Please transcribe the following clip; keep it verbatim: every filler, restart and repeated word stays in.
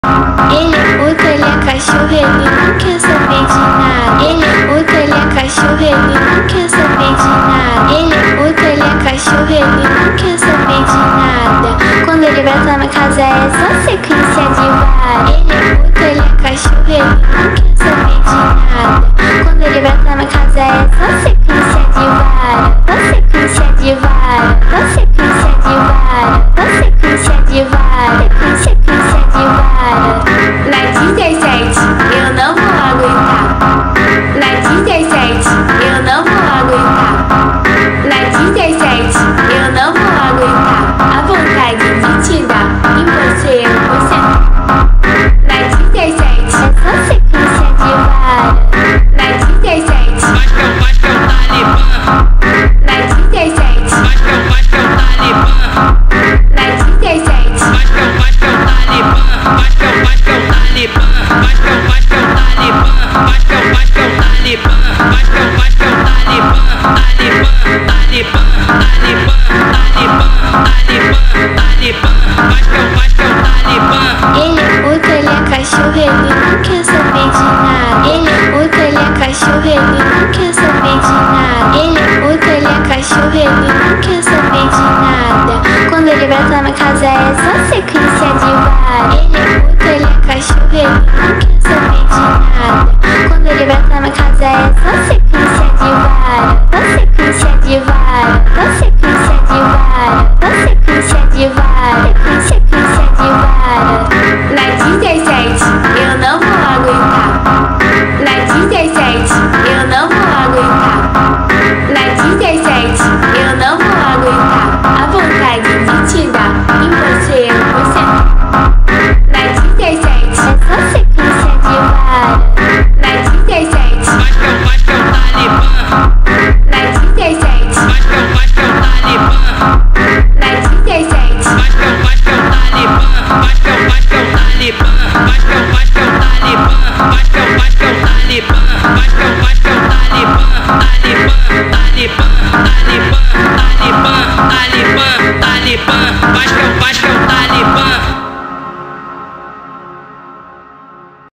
Ele é puto, ele é cachorro, ele não quer saber de nada. Ele é puto, ele é cachorro, ele não quer saber de nada. Ele é puto, ele é cachorro, ele não quer saber de nada. Quando ele vai pra minha casa é só sequência de